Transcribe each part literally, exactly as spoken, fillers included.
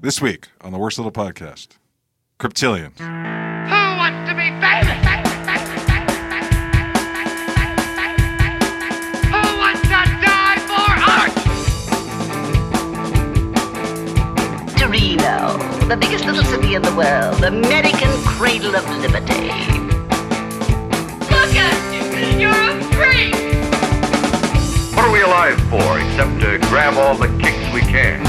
This week on the Worst Little Podcast, Cryptillions. Who wants to be famous? Who wants to die for art? Torino, the biggest little city in the world, American cradle of liberty. Look at you! You're a freak! What are we alive for except to grab all the kicks we can?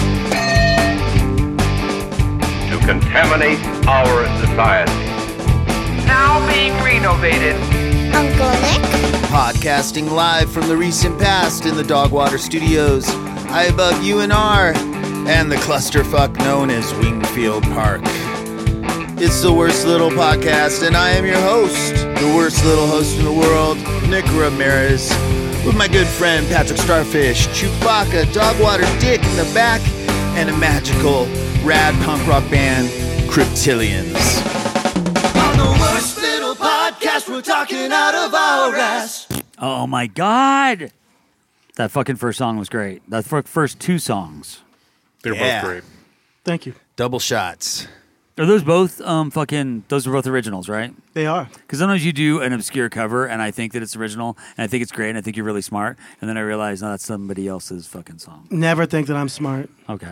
To contaminate our society. Now being renovated. Uncle Nick? Podcasting live from the recent past in the Dogwater Studios, high above U N R and the clusterfuck known as Wingfield Park. It's the Worst Little Podcast, and I am your host, the worst little host in the world, Nick Ramirez, with my good friend Patrick Starfish, Chewbacca, Dogwater Dick in the back, and a magical, rad punk rock band, Cryptillions. On the Worst Little Podcast, we're talking out of our ass. Oh my God! That fucking first song was great. That f- first two songs. They're Yeah. both great. Thank you. Double shots. Are those both um fucking? Those are both originals, right? They are. Because sometimes you do an obscure cover, and I think that it's original, and I think it's great, and I think you're really smart, and then I realize, no, that's somebody else's fucking song. Never think that I'm smart. Okay.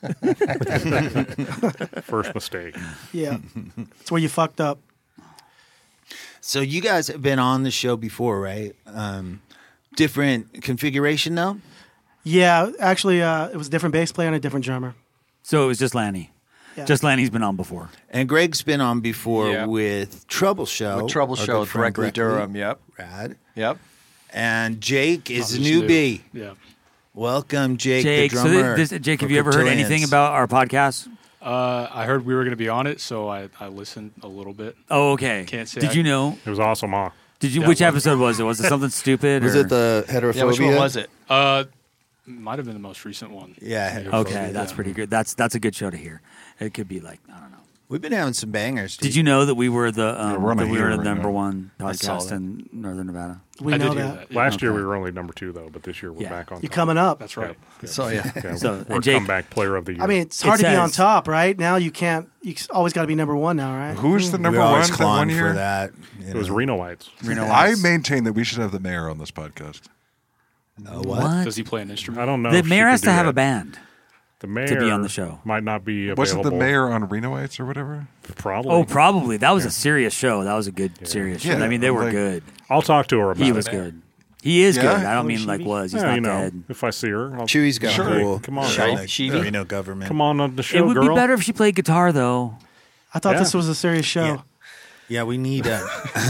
First mistake. Yeah. It's where you fucked up. So you guys have been on the show before, right? Um, different configuration, though? Yeah, actually, uh, it was a different bass player and a different drummer. So it was just Lanny. Yeah. Just Lanny's been on before. And Greg's been on before Yeah. with Trouble Show. With Trouble our Show, good friend Directly Greg Durham, Lee. yep. Rad. Yep. And Jake is a just newbie. Yeah. Welcome, Jake, Jake, the so drummer. this, this, Jake, for have you ever heard Cryptillions. anything about our podcast? Uh, I heard we were going to be on it, so I, I listened a little bit. Oh, okay. Can't say Did I- you know? It was awesome, huh? Did you? Yeah, Which well- episode was it? Was it something stupid? Was or? it the heterophobia? Yeah, which one was it? Uh, might have been the most recent one. Yeah. Okay, that's pretty good. That's that's a good show to hear. It could be like I don't know. We've been having some bangers. Dude. Did you know that we were the um, we're on a that we were heater the right number now. one I saw podcast that. in Northern Nevada? We I know did hear that. that. Last year Okay. we were only number two, though, but this year we're Yeah. back on You're top. coming up. That's right. So, yeah. Yeah, So, we're and Jake- comeback player of the year. I mean, it's It hard to be on says- top, right? Now you can't, you always got to be number one now, right? Who's the number we one always that clawing one for year? that. you it was know. Reno Lights. Reno I Lights. maintain that we should have the mayor on this podcast. Uh, what? What? Does he play an instrument? I don't know. The if she mayor could has do to have that. a band. The mayor be on the show. might not be available. Wasn't the mayor on Renoites or whatever? Probably. Oh, probably. That was a serious show. That was a good serious show. Yeah, I mean, they were like- good. I'll talk to her about He it. was good. He is Yeah? good. I don't Oh, mean like Cheevy? was. He's Yeah, not you know, dead. if I see her, I'll, Chewy's got Sure. cool. Come on, shit girl. like Cheevy? Reno government. come on on the show, It would girl. be better if she played guitar, though. I thought Yeah. this was a serious show. Yeah. Yeah, we need uh,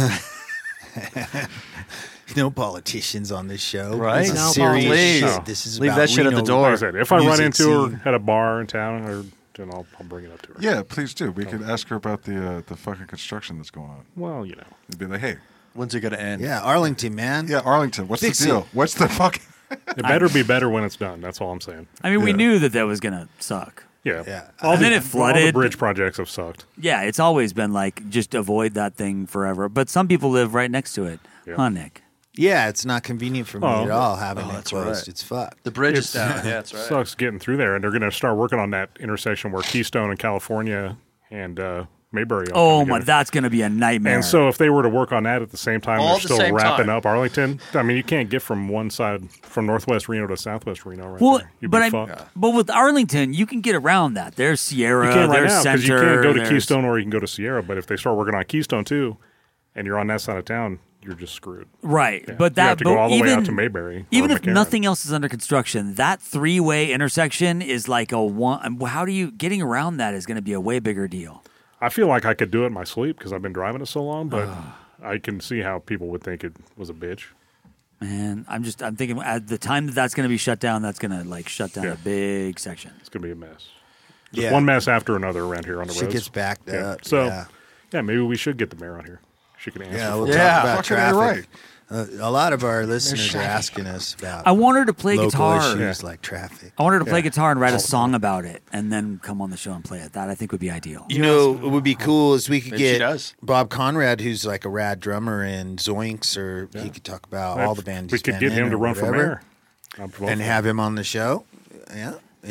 no politicians on this show. Right. This is No serious politicians. shit. This is Leave about that shit at Reno the door. Like I said, if I run music into scene. her at a bar in town, or, then I'll, I'll bring it up to her. Yeah, please do. We could ask her about the uh, the fucking construction that's going on. Well, you know. It'd be like, hey, When's it going to end? Yeah, Arlington, man. yeah, Arlington, what's Fix the deal? it. What's the fucking? It better be better when it's done. That's all I'm saying. I mean, we Yeah. knew that that was going to suck. Yeah. Yeah. All And the, then it All the flooded. bridge projects have sucked. Yeah, it's always been like, just avoid that thing forever. But some people live right next to it. Yeah. Huh, Nick? Yeah, it's not convenient for me Oh. at all having Oh, it that's closed. right. It's fucked. The bridge It's- is down. Yeah, that's right. Sucks getting through there, and they're going to start working on that intersection where Keystone and California and uh, Mayberry. all Oh, come my, together. that's going to be a nightmare. And so, if they were to work on that at the same time, All they're at the still same wrapping time. up Arlington. I mean, you can't get from one side, from Northwest Reno to Southwest Reno, right well, there. You'd but, be I, fucked. but with Arlington, you can get around that. There's Sierra, You can't right there's now because Center. you can't go to there's- Keystone or you can go to Sierra. But if they start working on Keystone too, and you're on that side of town, you're just screwed. Right, Yeah. but that you have to but go all the even, way out to Mayberry. or Even if McCarran. nothing else is under construction, that three-way intersection is like a one. How do you getting around that is going to be a way bigger deal. I feel like I could do it in my sleep because I've been driving it so long, but I can see how people would think it was a bitch. Man, I'm just I'm thinking at the time that that's going to be shut down, that's going to like shut down Yeah. a big section. It's gonna be a mess. Just Yeah. one mess after another around here on the Shit roads. gets backed yeah. up. So yeah. yeah, maybe we should get the mayor on here. She can answer. Yeah, for we'll us. Yeah. talk about Fucking A right. traffic. Uh, a lot of our listeners are asking us about I want her to play local guitar. issues like traffic. I want her to play Yeah. guitar and write a song about it, and then come on the show and play it. That I think would be ideal. You know, it would be cool is we could Maybe she get does. Bob Conrad, who's like a rad drummer in Zoinks, or he could talk about all the bands. We he's could been get him in to or run for whatever, mayor. I'm voting and for have him on the show. Yeah, and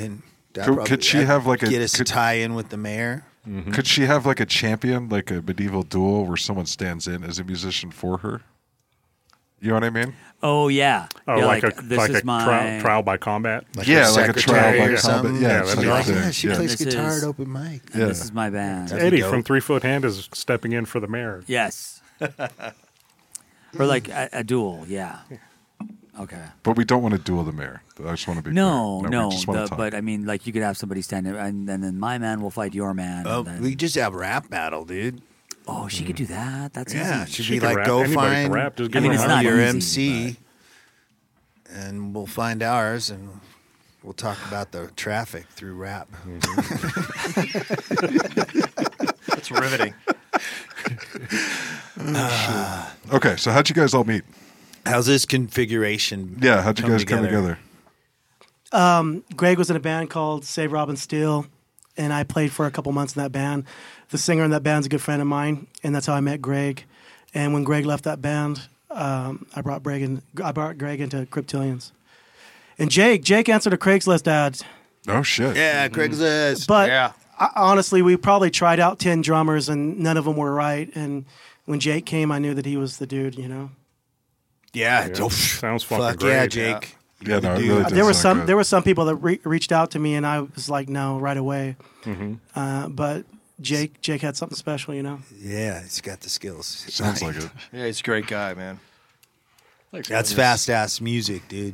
That Could, probably- could she that'd have like a get us could, to tie in with the mayor? Mm-hmm. Could she have like a champion, like a medieval duel, where someone stands in as a musician for her? You know what I mean? Oh yeah. Oh, yeah, like, like, a this like is a my trial, trial by combat. Like yeah, her like a trial secretary by or combat. something? Yeah, Yeah, it's that'd like be Like, awesome. the- yeah, she yeah. plays This guitar is- at open mic. and Yeah. this is my band. That'd be Eddie dope. from Three Foot Hand is stepping in for the mayor. Yes. Or like a, a duel. Yeah. Okay. But we don't want to duel the mayor. I just want to be No, clear. no. we just want the- to talk. but I mean, like you could have somebody stand there, and, and then my man will fight your man. Oh, and then, we just have rap battle, dude. oh, she could do that. That's Yeah, easy. should She be can like rap. go Anybody can find rap. Just I give mean, her it's a not your easy, M C, and we'll find ours, and we'll talk about the traffic through rap. That's riveting. okay, so how'd you guys all meet? How's this configuration? Yeah, how'd you come guys come together? Greg was in a band called Save Robin Steele, and I played for a couple months in that band. The singer in that band's a good friend of mine, and that's how I met Greg. And when Greg left that band, um, I brought Greg in, I brought Greg into Cryptillions. And Jake, Jake answered a Craigslist ad. Oh shit! Yeah, Craigslist. But Yeah. I, honestly, we probably tried out ten drummers, and none of them were right. And when Jake came, I knew that he was the dude. You know, Yeah, Yeah, oh, sounds fucking fuck great. yeah, Jake. Yeah, You're no, the it dude. really does. there were sound some good. there were some people that re- reached out to me, and I was like, no, right away. Mm-hmm. Uh, but Jake, Jake had something special. You know. Yeah, he's got the skills. Sounds like it. Yeah, he's a great guy, man. That's fast ass music, dude.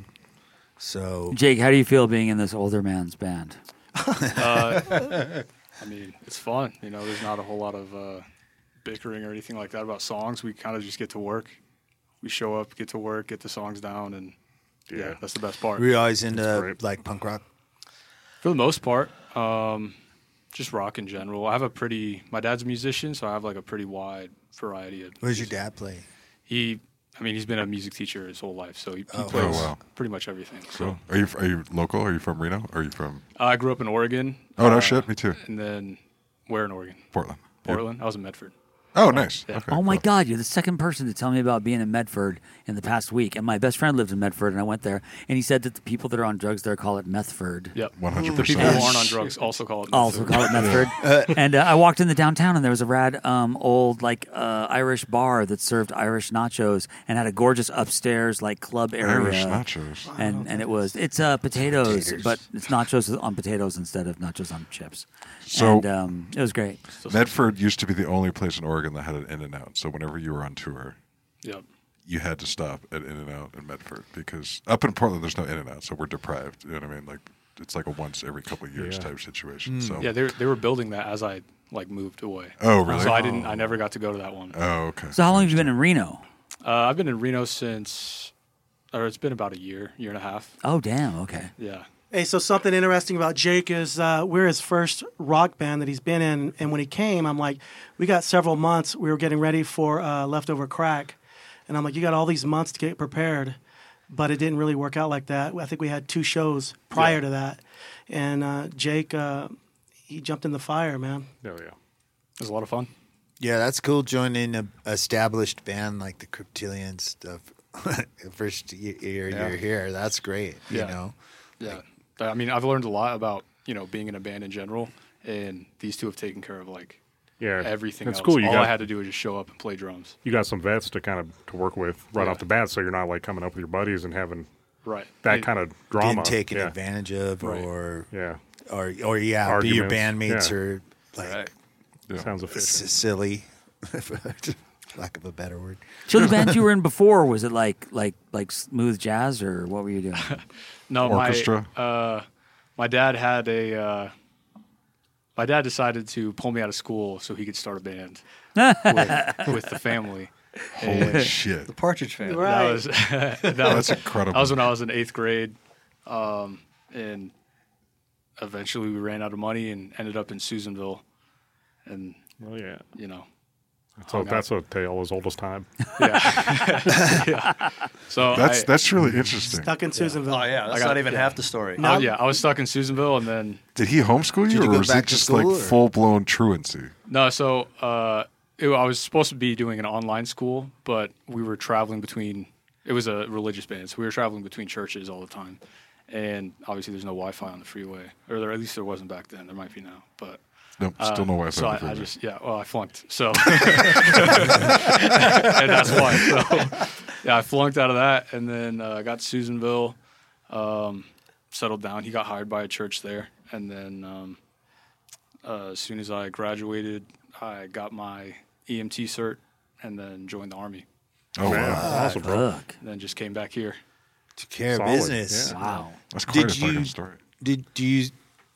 So Jake, how do you feel being in this older man's band? Uh, I mean, it's fun. You know, there's not a whole lot of uh, bickering or anything like that about songs. We kind of just get to work. We show up, get to work, get the songs down, and yeah, Yeah. that's the best part. we're always into great. like punk rock. For the most part, um, just rock in general. I have a pretty. My dad's a musician, so I have like a pretty wide variety of. What does your dad play? He, I mean, he's been a music teacher his whole life, so he, he Oh. plays Oh, wow. pretty much everything. So Cool. Are you are you local? Are you from Reno? Are you from? uh, I grew up in Oregon. Oh no, uh, shit. Me too. And then where in Oregon? Portland. Yeah. Portland. I was in Medford. Oh, nice. Yeah. Okay, Oh my cool. God, you're the second person to tell me about being in Medford in the past week. And my best friend lives in Medford, and I went there, and he said that the people that are on drugs there call it Methford. Yep. One hundred The people who percent. aren't on drugs also call it. Also Medford. call it Medford. and uh, I walked in the downtown, and there was a rad um, old like uh, Irish bar that served Irish nachos and had a gorgeous upstairs like club area. Irish nachos. And and it was it's uh, potatoes, Taters. but it's nachos on potatoes instead of nachos on chips. So- and um, it was great. Medford used to be the only place in Oregon that had an In-N-Out. So whenever you were on tour, Yep. you had to stop at In-N-Out in Medford because up in Portland there's no In-N-Out, so we're deprived. You know what I mean? Like it's like a once every couple of years Yeah. type situation. So Yeah, they were- they were building that as I like moved away. Oh, really? So I didn't. I never got to go to that one. Oh, okay. So how long have you been in Reno? Uh, I've been in Reno since, or it's been about a year, year and a half. Oh, damn. Okay. Yeah. Hey, so something interesting about Jake is uh, we're his first rock band that he's been in, and when he came, I'm like, we got several months. We were getting ready for uh, Leftover Crack, and I'm like, you got all these months to get prepared, but it didn't really work out like that. I think we had two shows prior Yeah. to that, and uh, Jake, uh, he jumped in the fire, man. Oh yeah. It was a lot of fun. Yeah, that's cool. Joining a established band like the Cryptillion stuff. First year Yeah. you're here, that's great. You Yeah. know, Yeah. I mean, I've learned a lot about you know being in a band in general, and these two have taken care of like Yeah. everything It's else. cool. You All got I had to do was just show up and play drums. you got some vets to kind of to work with right Yeah. off the bat, so you're not like coming up with your buddies and having Right. that And- kind of drama. being taken yeah. advantage of, Right. or Yeah. or or yeah, be your Arguments, bandmates yeah. are like Right. Yeah. Sounds s- efficient. silly, for lack of a better word. So the band you were in before, was it like like like smooth jazz, or what were you doing? No, Orchestra? my uh, my dad had a. Uh, my dad decided to pull me out of school so he could start a band with, with the family. Holy And shit. The Partridge Family. Right. That was that That's was incredible. That was when I was in eighth grade, um, and eventually we ran out of money and ended up in Susanville, and Well, yeah. you know, So hung that's a tale as old as time. yeah. yeah. So That's I, that's really interesting. Stuck in Susanville. Oh yeah, that's got- not even yeah. half the story. I- yeah, I was stuck in Susanville, and then Did he homeschool you, Did you or go was back it to just school, like or- full blown truancy? no, so uh, it, I was supposed to be doing an online school, but we were traveling between. It was a religious band, so we were traveling between churches all the time, and obviously there's no Wi-Fi on the freeway, or there, at least there wasn't back then. There might be now, but Nope, uh, still no Wi-Fi. So on the I, I freeway. just yeah, well, I flunked, so and that's why. So yeah, I flunked out of that, and then uh, got to Susanville, um, settled down. He got hired by a church there, and then um, uh, as soon as I graduated, I got my E M T cert, and then joined the Army. Oh, Man, wow. awesome, bro. Fuck. And then just came back here. Took care of Solid, business. yeah. Wow. That's quite Did a fucking you- story. Did do you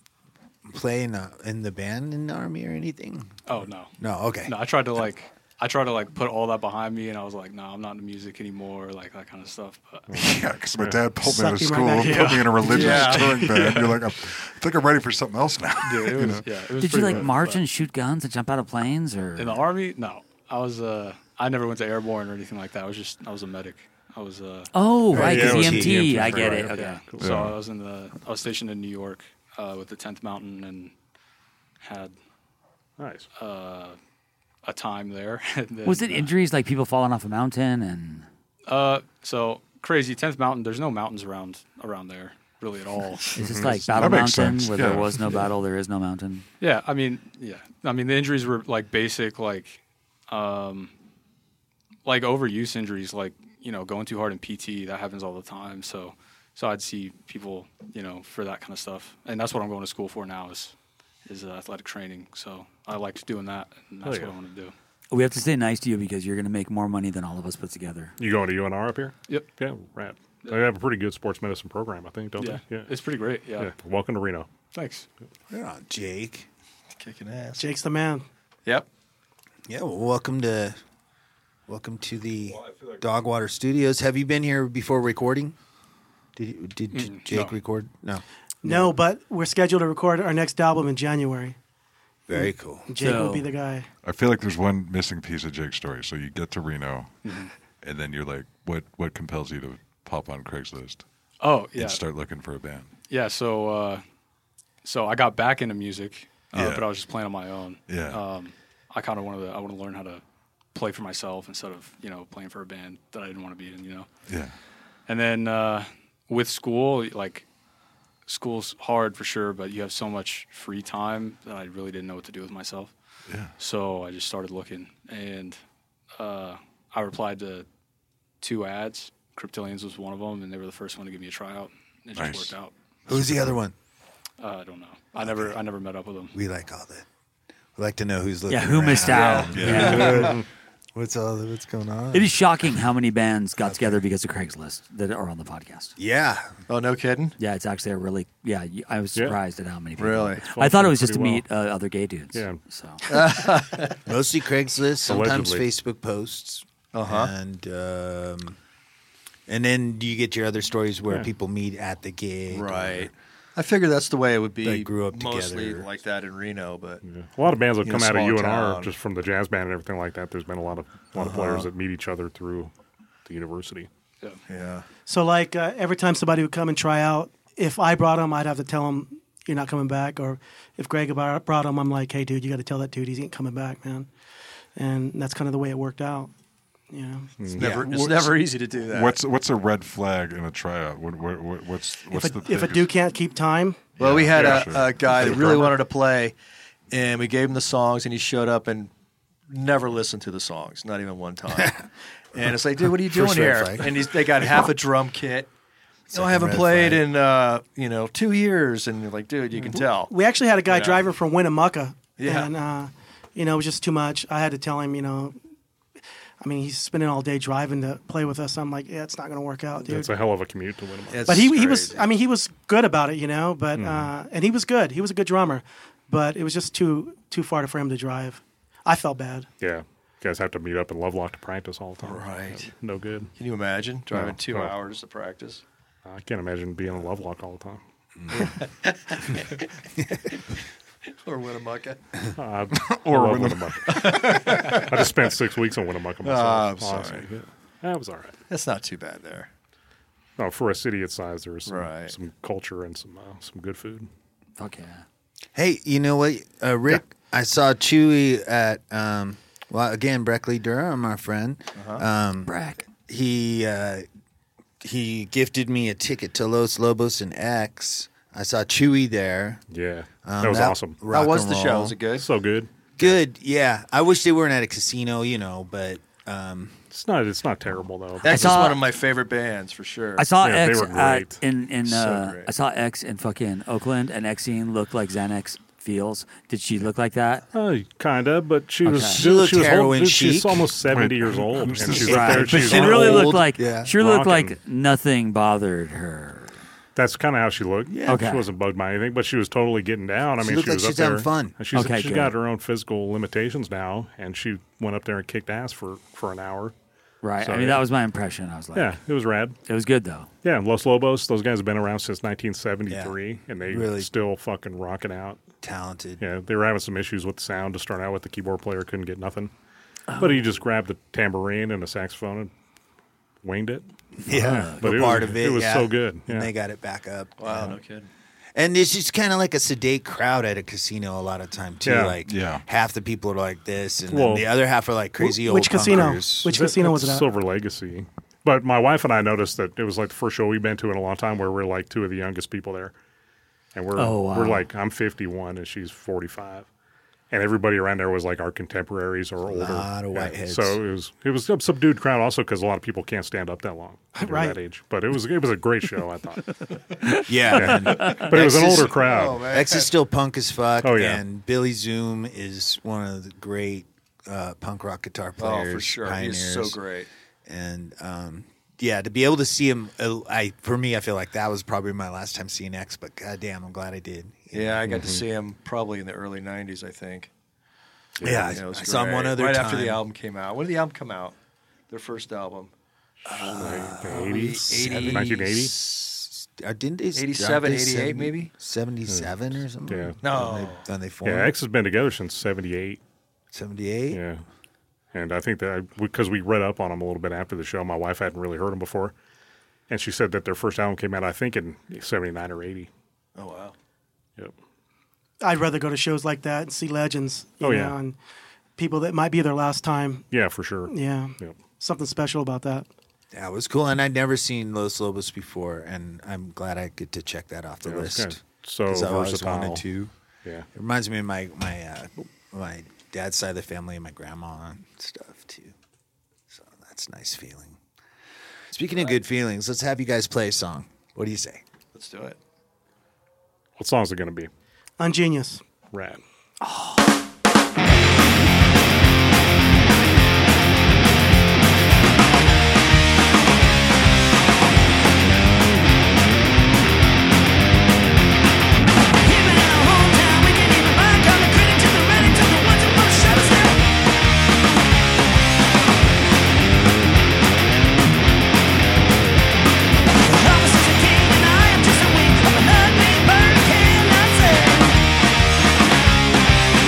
play in the in the band in the Army or anything? Oh no, No. Okay. no! I tried to like, I tried to like put all that behind me, and I was like, no, I'm not into music anymore, like that kind of stuff. But Yeah, because my dad pulled me out of Suck you school, right back put me in a religious Yeah. touring band. You're like, I'm, I think I'm ready for something else now. dude, it You was know? yeah. It was Did you pretty like rough, march but- and shoot guns and jump out of planes, or in the Army? No, I was uh, I never went to airborne or anything like that. I was just, I was a medic. I was uh, Oh, right, yeah, because it was E M T. E M T, I get right, it. Okay. yeah. Cool. So Yeah. I was in the, I was stationed in New York uh, with the tenth Mountain, and had Nice. uh, a time there. And then, Was it uh, injuries like people falling off a mountain and? Uh, so crazy tenth Mountain. There's no mountains around around there really at all. It's just like Battle That makes Mountain, sense, where yeah. there was no battle, there is no mountain. Yeah, I mean, yeah, I mean the injuries were like basic, like, um, like overuse injuries, like you know going too hard in P T. That happens all the time. So, so I'd see people, you know, for that kind of stuff, and that's what I'm going to school for now is is uh, athletic training. So I liked doing that, and that's Oh, yeah. what I want to do. We have to stay nice to you because you're going to make more money than all of us put together. You going to U N R up here? Yep. Yeah, rad. They have a pretty good sports medicine program, I think, don't Yeah, they? Yeah. it's pretty great. Yeah, Yeah. Welcome to Reno. thanks. Right on, Jake. Kicking ass. Jake's the man. Yep. Yeah. Well, welcome to welcome to the Dogwater Studios. Have you been here before recording? Did you, did Mm, Jake no. record? No. No, but we're scheduled to record our next album in January. Very cool. Jake So- will be the guy. I feel like there's one missing piece of Jake's story. So you get to Reno, Mm-hmm. and then you're like, what what compels you to pop on Craigslist Oh yeah, and start looking for a band? yeah. So, uh, so I got back into music, uh, Yeah. but I was just playing on my own. Yeah. Um, I kind of wanted to. I want to learn how to play for myself instead of you know playing for a band that I didn't want to be in. You know. Yeah. And then uh, with school, like school's hard for sure, but you have so much free time that I really didn't know what to do with myself. Yeah. So I just started looking, and uh, I replied to two ads. Cryptillions was one of them, and they were the first one to give me a tryout. It just Nice. worked out. Who's the other one? Uh, I don't know. I never, I never met up with them. We like all that. We like to know who's looking. Yeah, who missed around. out? Yeah. What's all? What's going on? It is shocking how many bands got together because of Craigslist that are on the podcast. Yeah. Oh, no kidding. Yeah, it's actually a really yeah. you- I was Yeah. surprised at how many people. Really? It's I thought it was functioned just to pretty meet uh, other gay dudes. Yeah. So Mostly Craigslist, sometimes Allegedly. Facebook posts. Uh-huh. And um, and then do you get your other stories where Yeah. people meet at the gig? or- Right. I figured that's the way it would be. They grew up mostly together. like that in Reno, but Yeah. A lot of bands that You come know, out of small U N R town. just from the jazz band and everything like that. There's been a lot of a lot of players that meet each other through the university. Yeah. yeah. So, like, uh, every time somebody would come and try out, if I brought him, I'd have to tell him, you're not coming back. Or if Greg brought brought him, I'm like, hey, dude, you got to tell that dude he ain't coming back, man. And that's kind of the way it worked out. You know? It's Yeah. never, it's What's- never easy to do that. What's what's a red flag in a tryout? What, what, what what's what's If a, the if a biggest- dude can't keep time, Well, we had Yeah, a, sure. a guy that The really drummer? wanted to play, and we gave him the songs, and he showed up and never listened to the songs, not even one time. And it's like, dude, what are you doing First red here? flag. And he's, they got half a drum kit. No, I haven't red played flag. in uh, you know two years, and you're like, dude, you can tell. we actually had a guy Yeah. driving from Winnemucca. Yeah. And, uh, you know, it was just too much. I had to tell him, you know, I mean, he's spending all day driving to play with us. I'm like, yeah, it's not going to work out, dude. It's a hell of a commute to Winnemucca. It's But he he was crazy. I mean he was good about it, you know. But Mm-hmm. uh, and he was good. He was a good drummer, but it was just too too far for him to drive. I felt bad. Yeah. You guys have to meet up in Lovelock to practice all the time. Right. No good. Can you imagine driving No, two no. hours to practice? I can't imagine being in Lovelock all the time. Or Winnemucca? Uh, Or I love Winnemucca. Winnemucca. I just spent six weeks in Winnemucca myself. Oh, I'm honestly. sorry. Yeah. That was all right. That's not too bad there. No, for a city its size, there was some, Right. some culture and some uh, some good food. fuck yeah. Hey, you know what, uh, Rick? I saw Chewy at um, well again Breckley Durham, our friend. Uh-huh. Um, Brack. he uh, he gifted me a ticket to Los Lobos and X. I saw Chewy there. Yeah, Um, that was awesome. rock How was and the show? roll. Was it good? So good. Good, yeah. I wish they weren't at a casino, you know, but um, It's not. It's not terrible though. X saw- is one of my favorite bands for sure. I saw Yeah, they X were at, great. in in So uh, great. I saw X in fucking Oakland, and Xene looked like Xanax feels. Did she look like that? Uh, kinda, but she was Okay. She she, looked was heroin old, she's chic. almost seventy Wait, years old, and who's she's this? up there. But She's she on really old. looked like yeah. she looked Rockin'. like nothing bothered her. That's kind of how she looked. Yeah. Okay. She wasn't bugged by anything, but she was totally getting down. I She mean, looked she like was she's up there. having fun. and She's, Okay, she's good. got her own physical limitations now, and she went up there and kicked ass for, for an hour. Right. So, I mean, yeah. that was my impression. I was like, Yeah, it was rad. it was good though. Yeah, Los Lobos, those guys have been around since nineteen seventy-three, and they Really. still fucking rocking out. talented. Yeah, they were having some issues with the sound to start out with. The keyboard player couldn't get nothing. But he just grabbed the tambourine and the saxophone and winged it. Yeah, But a it part was, of it. it was yeah. so good. And Yeah. they got it back up. wow, Um, no kidding. And it's just kind of like a sedate crowd at a casino a lot of time too. Yeah. Like Yeah. half the people are like this, and Well- then the other half are like crazy Wh- old which casino? punkers. Which Is it- casino was it's it at? Silver Legacy. But my wife and I noticed that it was like the first show we've been to in a long time where we're like two of the youngest people there. And we're Oh, wow. we're like I'm fifty-one and she's forty-five. And everybody around there was like our contemporaries or older. lot of Yeah. whiteheads. So it was it was a subdued crowd also because a lot of people can't stand up that long at Right. that age. But it was it was a great show, I thought. Yeah, man. But it was an X is- older crowd. Oh, man. X is still punk as fuck. Oh, yeah. And Billy Zoom is one of the great uh, punk rock guitar Oh, players. for sure. Pioneers. He's so great. And um, yeah, to be able to see him, uh, I for me, I feel like that was probably my last time seeing X. But goddamn, I'm glad I did. Yeah, I got to see him probably in the early nineties, I think. Yeah, You know, it was I saw him great. one other right time. after the album came out. When did the album come out? Their first album. The eighties, eighty- nineteen eighty. Uh, didn't they? eighty-seven, aren't they eighty-eight maybe? seventy-seven or something. Yeah. No. When they, when they formed. Yeah, X has been together since seventy-eight. seventy-eight. Yeah. And I think that because we read up on them a little bit after the show, my wife hadn't really heard them before. And she said that their first album came out, I think, in seventy-nine or eighty. Oh, wow. Yep. I'd rather go to shows like that and see legends. You Oh, know, yeah. and people that might be their last time. Yeah, for sure. Yeah, Yep. something special about that. Yeah, it was cool, and I'd never seen Los Lobos before, and I'm glad I get to check that off the Yeah, it was list. kinda so 'Cause I always versatile. wanted to. Yeah. It reminds me of my my uh, my dad's side of the family and my grandma and stuff too. So that's a nice feeling. Speaking of good feelings, let's have you guys play a song. What do you say? Let's do it. What song's it going to be? Ungenius. Rad. Just a wink of an ugly bird cannot say.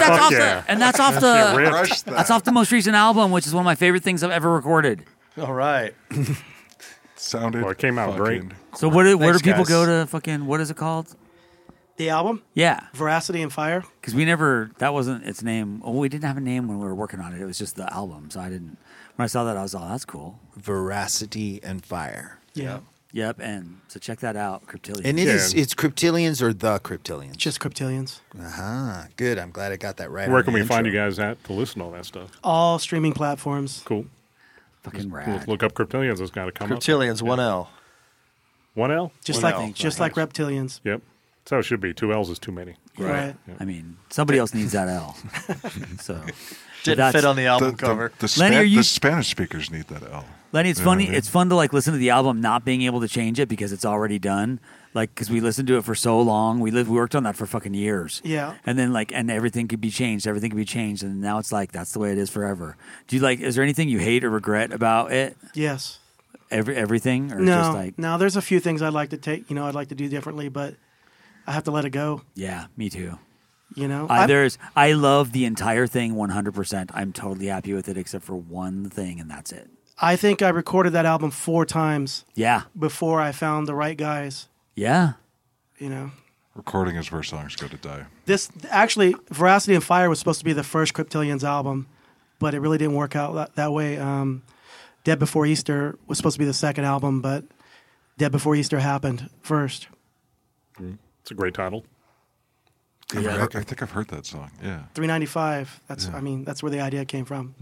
that's Fuck off yeah. the and that's off Shit the ripped. Crush that. that's off the most recent album, which is one of my favorite things I've ever recorded. All right. Sounded. Well, it came out great. fucking- So what? Do, where do Thanks, people guys. go to fucking? What is it called? The album, Yeah, Veracity and Fire. because we never. That wasn't its name. Oh, we didn't have a name when we were working on it. It was just the album. So I didn't. When I saw that, I was, oh, that's cool. Veracity and Fire. Yeah. Yep. And so check that out, Cryptilian. And it Yeah. is it's Cryptilians or the Cryptilians? Just Cryptilians. Uh-huh. Good. I'm glad I got that right. Where on can the we find you intro. guys at to listen to all that stuff? All streaming platforms. Cool. fucking Look, rad. look up Cryptilians. It's got to come up. Cryptilians, one L. One L? Just One like L. just like Reptilians. Yep. That's how it should be. Two L's is too many. Right. I mean, somebody else needs that L. So Didn't that's- fit on the The, album the, cover. the, Lenny, Span- are you- the Spanish speakers need that L. Lenny, it's You know funny. what I mean? It's fun to like listen to the album, not being able to change it because it's already done. Like, because we listened to it for so long, we lived, we worked on that for fucking years. Yeah. And then like, and everything could be changed. Everything could be changed, and now it's like that's the way it is forever. Do you like? Is there anything you hate or regret about it? Yes. Every everything, or No. just like, no. There's a few things I'd like to take. You know, I'd like to do differently, but I have to let it go. yeah, me too. You know. I, I'm- there's, I love the entire thing one hundred percent. I'm totally happy with it, except for one thing, and that's it. I think I recorded that album four times Yeah, before I found the right guys. yeah. You know. Recording is where songs go to die. This actually, Veracity and Fire was supposed to be the first Cryptilians album, but it really didn't work out that, that way. Um, Dead Before Easter was supposed to be the second album, but Dead Before Easter happened first. It's a great title. I've heard- I think I've heard that song. Yeah. three ninety-five. That's Yeah. I mean that's where the idea came from.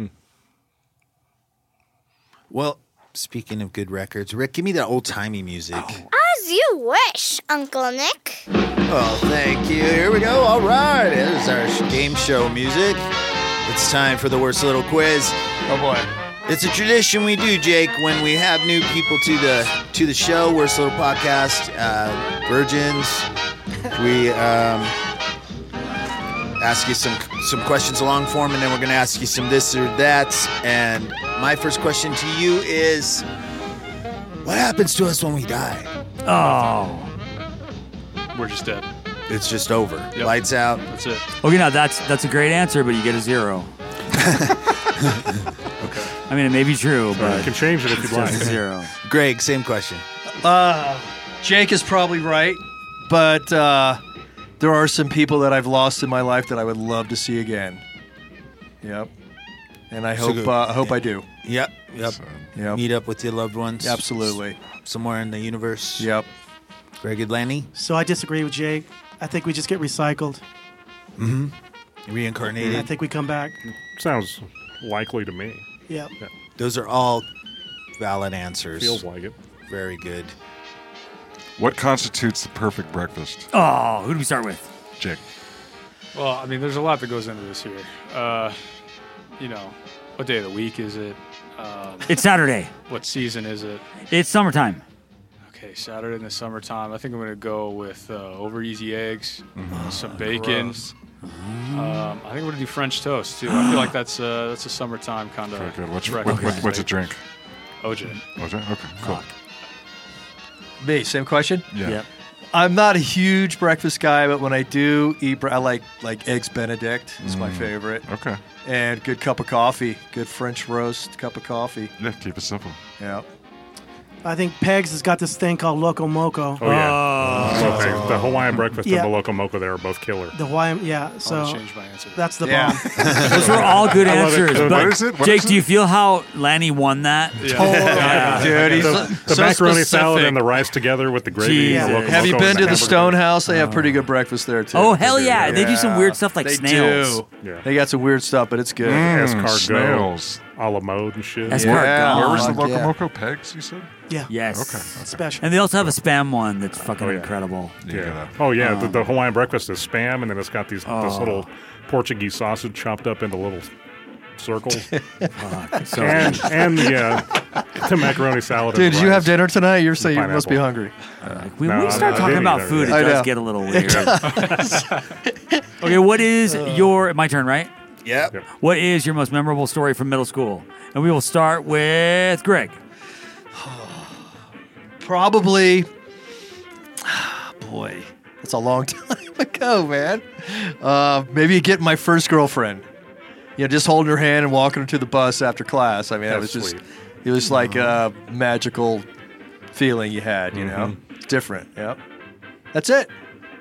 Well, speaking of good records, Rick, give me that old timey music. As you wish, Uncle Nick. Oh, thank you. Here we go. All right. There's our sh- game show music. It's time for the worst little quiz. Oh, boy. It's a tradition we do, Jake, when we have new people to the to the show. Worst little podcast, uh, virgins. We um, ask you some some questions along form, and then we're going to ask you some this or that. And my first question to you is, what happens to us when we die? Oh, We're just dead. It's just over. Yep. Lights out. That's it. okay. Now that's that's a great answer, but you get a zero. Okay. I mean, it may be true, So but you can change it if it's you'd like. just a zero. Greg, same question. Uh, Jake is probably right, but uh, there are some people that I've lost in my life that I would love to see again. Yep. And I So hope good. uh, I hope I do. Yep. Yep. So, Yep. Meet up with your loved ones. Absolutely. Somewhere in the universe. Yep. Very good, Lanny. So I disagree with Jake. I think we just get recycled. Reincarnated. I think we come back. Sounds likely to me. Yeah. Those are all valid answers. Feels like it. Very good. what constitutes the perfect breakfast, Oh, who do we start with? Jake? Well, I mean, there's a lot that goes into this here. Uh, you know, what day of the week is it? Um, It's Saturday. what season is it? It's summertime. Okay, Saturday in the summertime. I think I'm going to go with uh, over easy eggs, Mm-hmm. some bacon. Um, I think I'm going to do French toast too. I feel like that's uh, that's a summertime kind of. Very good. What's, what, breakfast. what, what's a drink? O J. Was it? Okay, cool. Me, same question. Yeah. Yep. I'm not a huge breakfast guy, but when I do eat, bre- I like like eggs Benedict. It's my favorite. Okay. And good cup of coffee, good French roast cup of coffee. Yeah, keep it simple. Yeah. I think Pegs has got this thing called Loco Moco. Oh, yeah. Okay. The Hawaiian breakfast Yeah. and the Loco Moco there are both killer. The Hawaiian, yeah. I'm So going to change my answer. that's the Yeah. bomb. Those were all good I love it. answers. What But is it? What Jake, is do you it? feel how Lanny won that? Yeah. Dude, he's The, the so macaroni salad specific. and the rice together with the gravy. and the Jesus. Loco Have you Moco been and to the hamburger. Stone House? They have pretty good breakfast there too. Oh, hell do, yeah. yeah. They do some weird stuff like they snails. Do. Yeah. They got some weird stuff, but it's good. Mm, Escargot, snails. a la mode and shit. That's Yeah. part Where gone. was the fuck yeah. Locomoco Pegs, you said? Yeah. Yes. Okay. okay. Special. And they also have a spam one that's fucking Oh, yeah. incredible. You get Yeah. that. Oh yeah. the, the Hawaiian breakfast is spam, and then it's got these this Oh. little Portuguese sausage chopped up into little circles, Fuck. So and and the uh, the macaroni salad. Dude, and did you have rice. dinner tonight? You're saying you must be Pineapple. hungry. when No, we start I talking didn't about either. food, it I does know. get a little weird. Okay, what is your my turn, right? Yep. Yep. What is your most memorable story from middle school? And we will start with Greg. Probably. Boy, that's a long time. go, man. Uh, maybe getting my first girlfriend. You know, just holding her hand and walking her to the bus after class. I mean, that was That's just, sweet. it was like a magical feeling you had, you know? Different, yep. That's it.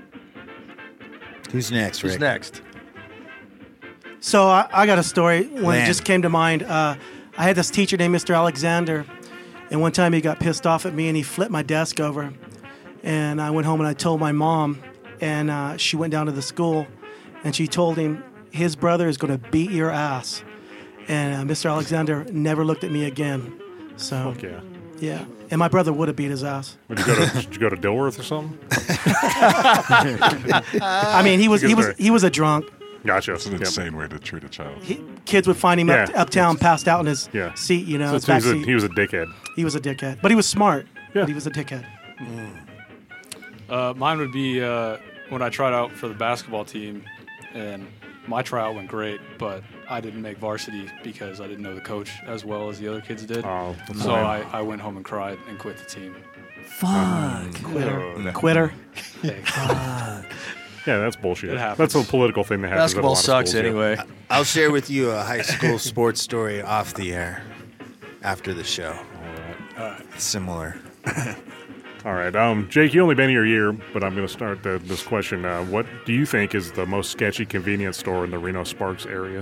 Who's next, Rick? Who's next? So I, I got a story when Land. it just came to mind. Uh, I had this teacher named Mister Alexander, and one time he got pissed off at me and he flipped my desk over. And I went home and I told my mom, and uh, she went down to the school and she told him his brother is going to beat your ass. And uh, Mister Alexander never looked at me again. So Fuck yeah. yeah, and my brother would have beat his ass. Would you go to did you go to Dilworth or something? I mean, he was he was he was a drunk. Gotcha. That's an Yep. insane way to treat a child. He, kids would find him up, Yeah. uptown, passed out in his Yeah. seat. You know, So his he, was back a, seat. he was a dickhead. He was a dickhead, but he was smart. Yeah. But he was a dickhead. Uh, mine would be uh, when I tried out for the basketball team, and my tryout went great, but I didn't make varsity because I didn't know the coach as well as the other kids did. Oh, that's so lame. I, I went home and cried and quit the team. Fuck. Quitter. Quitter. Hey, Yeah, that's bullshit. It happens. That's a political thing that happens. at a Basketball lot of sucks schools, yeah. anyway. I'll share with you a high school sports story off the air after the show. Similar. All right, um, Jake, you only been here a year, but I'm going to start the, this question. Uh, what do you think is the most sketchy convenience store in the Reno Sparks area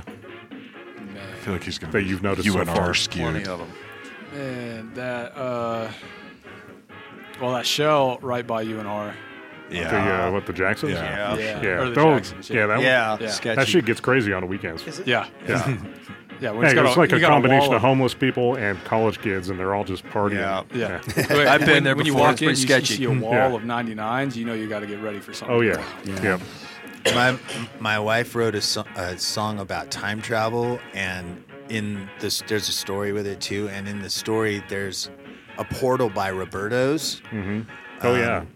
I feel like he's going that to you've noticed U so N far? R skewed. Plenty of them. and that, uh, well, that shell right by U N R. The, uh, what, the Jacksons? Yeah. Yeah. Yeah, Or the those- Jacksons, yeah, that, Yeah, Yeah. sketchy. that shit gets crazy on the weekends. Yeah. Yeah. Yeah. When Hey, it's got it's like you a got combination wall of homeless people and college kids, and they're all just partying. Yeah. Yeah. I've been when, there when you before. walk It's in, pretty you, sketchy. you see a wall Yeah. of ninety-nines. You know you got to get ready for something. Oh, yeah. Yep. My my wife wrote a, so- a song about time travel, and in this there's a story with it too. And in the story, there's a portal by Roberto's. Mm-hmm. Oh, Um, yeah.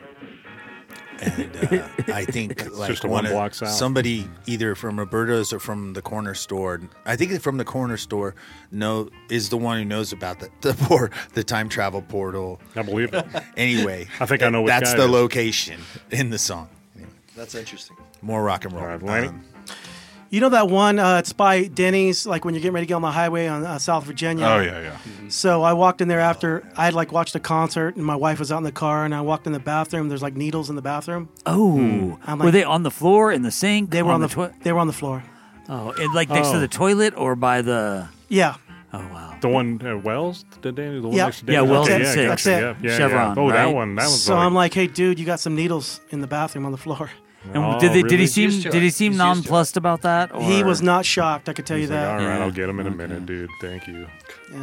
And uh, I think like just a one one of- block south. somebody either from Roberto's or from the corner store. I think from the corner store. No, is the one who knows about the the, por- the time travel portal. I believe it. Anyway, I think I know which that's guy the it is. location in the song. That's interesting. More rock and roll. All right, Lanny? Um, You know that one? Uh, it's by Denny's. Like when you're getting ready to get on the highway on uh, South Virginia. Oh, yeah, yeah. So I walked in there after I had like watched a concert, and my wife was out in the car, and I walked in the bathroom. There's like needles in the bathroom. Oh, I'm were like- they on the floor in the sink? They were on, the toilet. they were on the floor. Oh, and like next to Oh. the toilet or by the. Yeah. Oh wow. The one uh, Wells, the Danny, the one Yeah. next to Yeah, Danny? Wells Okay, and yeah, Six. gotcha, That's it. Yeah, yeah, Chevron, yeah. Oh, that right? one. That one's So like, I'm like, hey, dude, you got some needles in the bathroom on the floor. And Oh, did they? Did really? he seem? He's used to Did he it. seem He's used to it. nonplussed about that? Or? He was not shocked. I could tell you he's like, that. all right, Yeah. I'll get him in a Okay. minute, dude. Thank you. Yeah.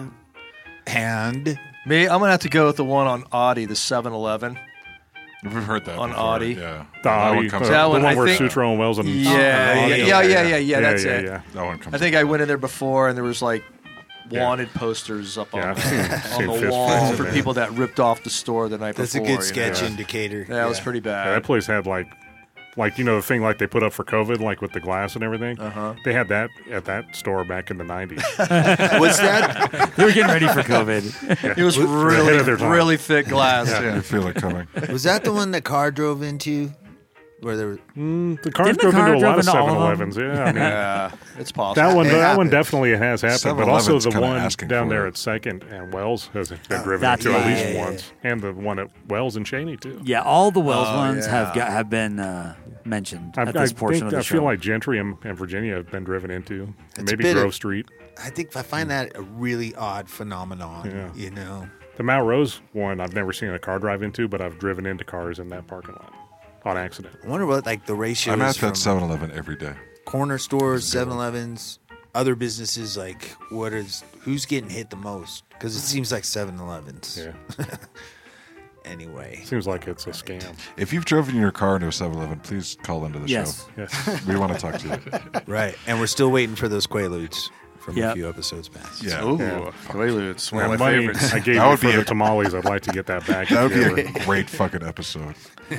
and Me, I'm gonna have to go with the one on Audi, the seven eleven. We've heard that On before. Audi. Yeah. The, that Audi, one comes the, That the one, one I where think- Sutro and Wells and Yeah, Oh, yeah, yeah, yeah, yeah, yeah, That's yeah, it. yeah. That one comes I think I went in there before, and there was like Yeah. wanted posters up Yeah, on, I've seen- the, seen on the fist wall fights in for there. people that ripped off the store the night that's a before. good sketch You know? indicator. Yeah, that was pretty Yeah, bad. that place had like, like you know the thing like they put up for COVID, like with the glass and everything. Uh-huh. They had that at that store back in the nineties. What's that? They were getting ready for COVID. It was Ahead really, of their time. really thick glass. Yeah, Yeah. you feel it coming. Was that the one the car drove into? Where there was Mm, the cars Didn't the drove car into a drive lot of into all seven of them? elevens. Yeah, I mean, Yeah, it's possible. that one, It that one happened. definitely has happened. But also 7-Eleven's the kinda one asking down for there it. at Second and Wells has been driven That's into at right. least Yeah, yeah, once, and the one at Wells and Cheney too. Yeah, all the Wells Oh, ones have yeah. got, have been uh, mentioned I, at this I portion think, of the I show. feel like Gentry and, and Virginia have been driven into, It's a maybe bit of- Grove Street. I think I find that a really odd phenomenon. Yeah. You know, The Mount Rose one, I've never seen a car drive into, but I've driven into cars in that parking lot on accident. I wonder what like the ratio I'm is at from that seven eleven every day. corner stores, seven elevens, other businesses. Like, what is who's getting hit the most? Because it seems like seven elevens. Yeah, Anyway, seems like it's a scam. If you've driven your car into a seven eleven, please call into the Yes. Yes. show. We want to talk to you. right, and we're still waiting for those Quaaludes from a Yep. few episodes past. Yeah. Ooh, Yeah. Quaaludes, one That of my money favorites. I gave That you would for be the a- tamales. I'd like to get that back. That would if be you a ever- great fucking episode.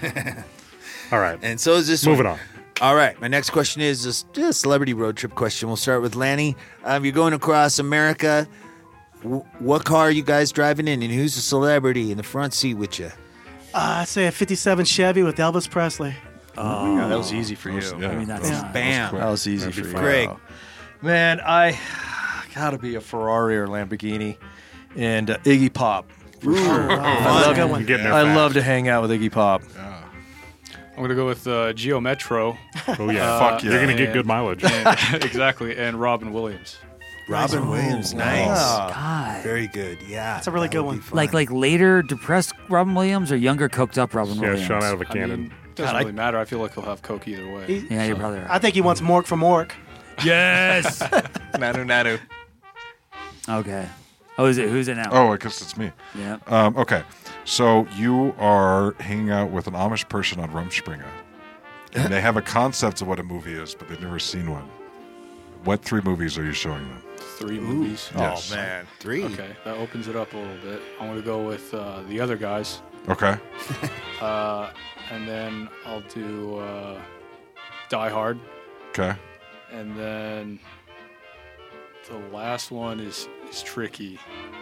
All right. And so is this Moving one. on. All right, my next question is just a celebrity road trip question. We'll start with Lanny. Um, you're going across America. W- what car are you guys driving in, and who's a celebrity in the front seat with you? Uh, I'd say a fifty-seven Chevy with Elvis Presley. Oh, God, that was easy for That was- you. yeah, I mean, that's that was- not- Bam. quick. That was easy That'd be for you. fun. Greg. Man, I gotta be a Ferrari or Lamborghini, and uh, Iggy Pop. For sure. Wow, I that's a love, good one. You're getting there I fast. love to hang out with Iggy Pop. Yeah. I'm gonna go with uh, Geo Metro. Oh yeah, Uh, Fuck yeah. You're gonna get and- good mileage. and- exactly, and Robin Williams. Robin Williams, nice. God. Very good. Yeah. That's a really that good would be one. fun. Like like later depressed Robin Williams or younger coked up Robin Yeah, Williams? shot out of a I cannon. mean, it doesn't God, I- really matter. I feel like he'll have coke either way. He- Yeah, you're probably right. I think he wants Mork from Mork. Yes. Nanu Nanu. Okay. Oh, is it? Who's it now? Oh, I guess it's me. Yeah. Um, okay, so you are hanging out with an Amish person on Rumspringa, and they have a concept of what a movie is, but they've never seen one. What three movies are you showing them? Three movies. Yes. Oh man. Three. Okay, that opens it up a little bit. I'm gonna go with uh, the other guys, Okay. uh, and then I'll do uh, Die Hard, Okay. and then the last one is is tricky.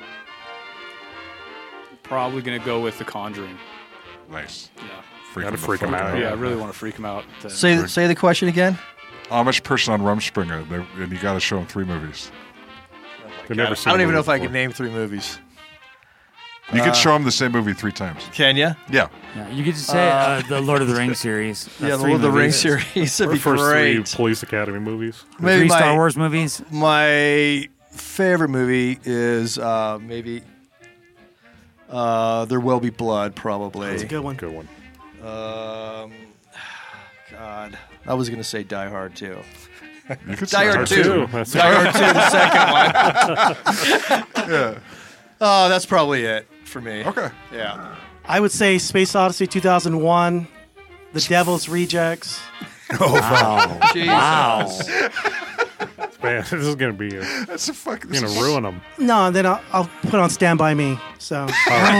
Probably gonna go with The Conjuring. Nice. Yeah. Freak Gotta them the freak 'em fuck out. Yeah, I really want to freak him out. then. Say say the question again. Amish person on Rumspringa, they- and you got to show them three movies. They've never I seen don't a even know movie if I can before. name three movies. You Uh, could show them the same movie three times. Can you? Yeah. Yeah, you could just say uh, the Lord of the Rings series. That's Yeah, the three Lord of the movies. Rings series. That'd Our be first great. three Police Academy movies. Maybe Three my, Star Wars movies. My favorite movie is uh, maybe uh, There Will Be Blood, probably. That's a good one. Good one. Um, God, I was gonna say Die Hard too. You could Die say Hard Two. two. That's Die Hard two, the second one. Yeah. Oh, that's probably it for me. Okay. Yeah. I would say Space Odyssey two thousand one, The Devil's Rejects. Wow. Jesus. Wow. Man, this is gonna be. A, That's a fucking. you're gonna ruin them. No, then I'll, I'll put on Stand By Me. So Bring them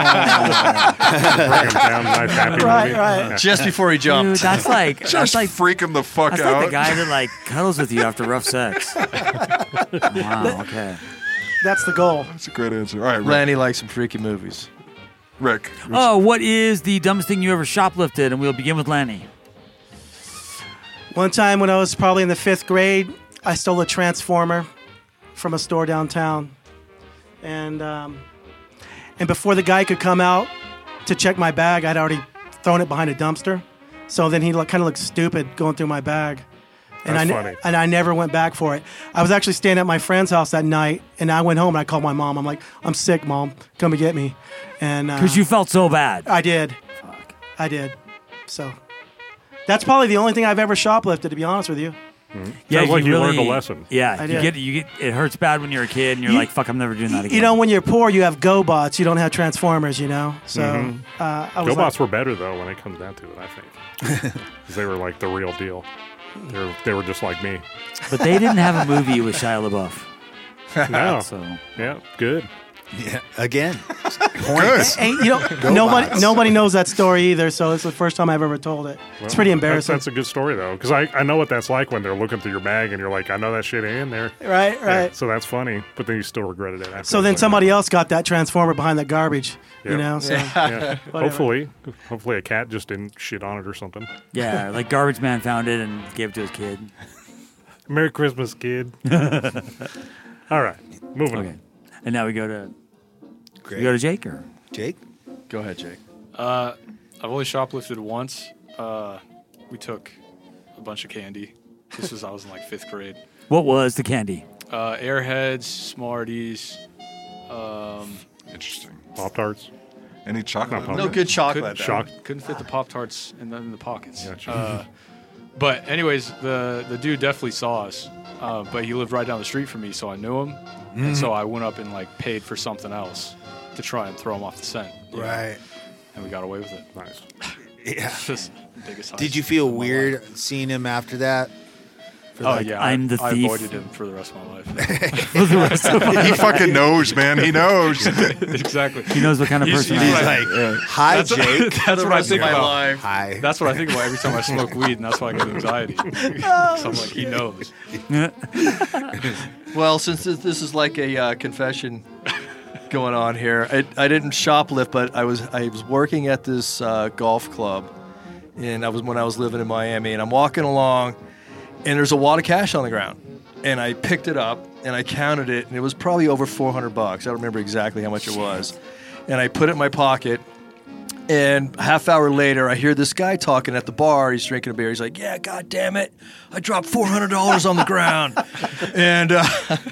down. Nice happy Right, movie. right. Yeah. Just before he jumped. Dude, that's like that's Just like freak them the fuck that's out. like the guy that like cuddles with you after rough sex. Wow. Okay. that's the goal. That's a great answer. All right, Rick. Lanny likes some freaky movies. Rick. Oh, what is the dumbest thing you ever shoplifted? And we'll begin with Lanny. One time when I was probably in the fifth grade, I stole a transformer from a store downtown, and um, and before the guy could come out to check my bag, I'd already thrown it behind a dumpster. So then he kind of looked stupid going through my bag, and That's I funny. and I never went back for it. I was actually staying at my friend's house that night, and I went home and I called my mom. I'm like, "I'm sick, Mom. Come and get me." And uh, Because you felt so bad. I did. I did. So that's probably the only thing I've ever shoplifted, to be honest with you. Yeah, Sounds like you learned a lesson. Yeah, I you did. get you get it hurts bad when you're a kid and you're You- like, "Fuck, I'm never doing that again." You know, when you're poor, you have GoBots. You don't have Transformers, you know? So Mhm. uh, I was GoBots like, were better though when it comes down to it. I think 'Cause they were like the real deal. They were, they were just like me. but they didn't have a movie with Shia LaBeouf. No. So Yeah, good. Yeah. Again. Points. and, you know, nobody nobody knows that story either, so it's the first time I've ever told it. it's Well, pretty That's, embarrassing. that's a good story though, because I, I know what that's like when they're looking through your bag and you're like, I know that shit ain't in there. Right, Yeah, right. so that's funny, but then you still regretted it after. So then Like, somebody else got that Transformer behind that garbage, Yeah. you know? So Yeah. Whatever. hopefully, hopefully a cat just didn't shit on it or something. yeah, like Garbage Man found it and gave it to his kid. Merry Christmas, kid. All right, moving Okay, on. and now we go to Great. we go to Jake or Jake? Go ahead, Jake. Uh, I've only shoplifted once. Uh, we took a bunch of candy. This was I was in like fifth grade. what was the candy? Uh, Airheads, Smarties. Um, Interesting. Pop tarts. Any chocolate? No, on No it? good chocolate. couldn't, though. Shock. couldn't fit the Pop Tarts in the, in the pockets. Yeah, sure. Uh, but anyways, the the dude definitely saw us. Uh, but he lived right down the street from me, so I knew him. And so I went up and like paid for something else to try and throw him off the scent. you know? Right. And we got away with it. Nice. Yeah. It's just the biggest. Did heist you feel of my weird life. seeing him after that? For Oh like- yeah, I'm I, the I thief. avoided him for the rest of my life. For the rest of my He fucking knows, man. He knows. exactly. He knows what kind of He's- person he's I am. Like, hi, That's, Jake. that's what I think about. life. Hi. That's what I think about every time I smoke weed, and that's why I get anxiety. So I'm like, he knows. Well, since this, this is like a uh, confession going on here, I, I didn't shoplift, but I was I was working at this uh, golf club, and I was when I was living in Miami, and I'm walking along, and there's a wad of cash on the ground, and I picked it up and I counted it, and it was probably over four hundred bucks. I don't remember exactly how much it was, and I put it in my pocket. And a half hour later, I hear this guy talking at the bar. He's drinking a beer. He's like, "Yeah, God damn it, I dropped four hundred dollars on the ground," and uh,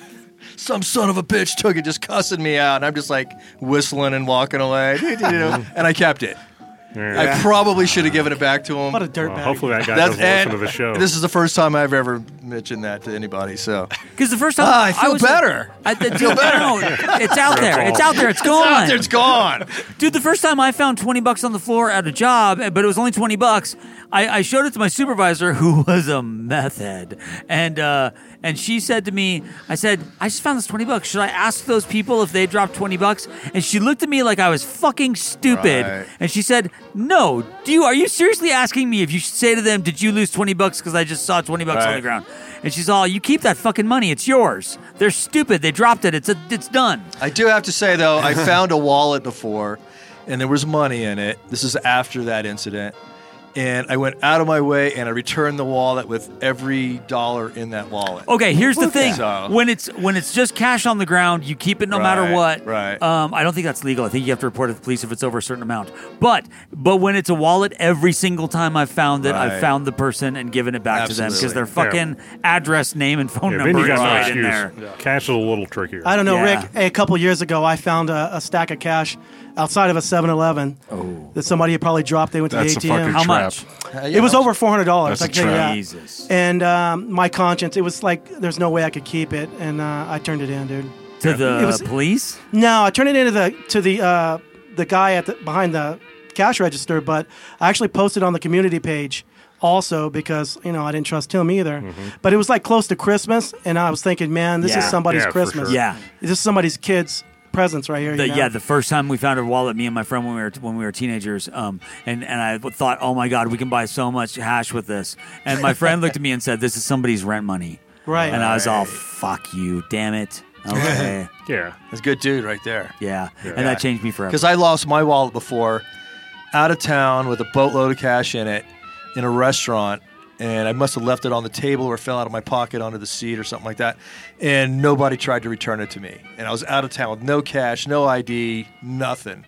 some son of a bitch took it, just cussing me out. And I'm just like whistling and walking away, and I kept it. Yeah. I probably should have given it back to him. What a dirtbag. Well, hopefully that guy That's- doesn't listen and to the show. This is the first time I've ever mentioned that to anybody. So Because the first time Ah, I feel was better. I, I feel better. No, it's out there. It's out there. It's gone. It's out there, it's gone. Dude, the first time I found twenty bucks on the floor at a job, but it was only twenty bucks, I, I showed it to my supervisor, who was a meth head. And uh, and she said to me, I said, I just found this twenty bucks. Should I ask those people if they dropped twenty bucks? And she looked at me like I was fucking stupid. Right. And she said, no, do you, are you seriously asking me if you should say to them, did you lose twenty bucks because I just saw twenty bucks on Right. the ground? And she's all, you keep that fucking money. It's yours. They're stupid. They dropped it. It's a, it's done. I do have to say, though, I found a wallet before, and there was money in it. This is after that incident. And I went out of my way, and I returned the wallet with every dollar in that wallet. Okay, here's the thing: So- when it's when it's just cash on the ground, you keep it no matter Right, what. right. Um, I don't think that's legal. I think you have to report it to the police if it's over a certain amount. But but when it's a wallet, every single time I've found it, I've Right. found the person and given it back to them because Absolutely. their fucking address, name, and phone Yeah, number then is you got no right in excuse. there. Cash is a little trickier. I don't know, Yeah. Rick. A couple years ago, I found a, a stack of cash outside of a seven eleven that somebody had probably dropped. They went to That's a the A T M. fucking How trap. much? Uh, It was over four hundred dollars. That's I a can tell you trap. that. Jesus. And um, my conscience, it was like there's no way I could keep it, and uh, I turned it in, dude. To the It was- police? No, I turned it into the to the uh, the guy at the behind the cash register, but I actually posted on the community page also because you know I didn't trust him either. But it was like close to Christmas, and I was thinking, man, this Yeah. is somebody's Yeah, for Christmas. sure. Yeah. This is somebody's kid's presents right here. The, you know? Yeah, the first time we found a wallet, me and my friend when we were when we were teenagers, um, and and I thought, oh my god, we can buy so much hash with this. And my friend looked at me and said, "This is somebody's rent money." Right. And I was all, "Fuck you, damn it." Okay. Yeah. That's a good dude right there. Yeah. And that changed me forever. Because I lost my wallet before out of town with a boatload of cash in it in a restaurant, and I must have left it on the table or fell out of my pocket onto the seat or something like that, and nobody tried to return it to me. And I was out of town with no cash, no I D, nothing.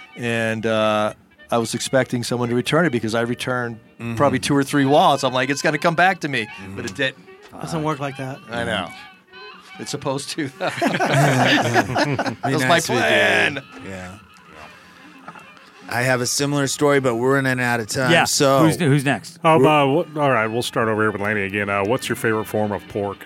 And uh, I was expecting someone to return it because I returned probably two or three wallets. I'm like, it's going to come back to me, but it didn't. doesn't work like that. I know. It's supposed to. Be That was my nice with you. plan. Yeah. I have a similar story, but we're running out of time. yeah. So who's who's next? Oh, uh, what, all right. We'll start over here with Laney again. Uh, what's your favorite form of pork?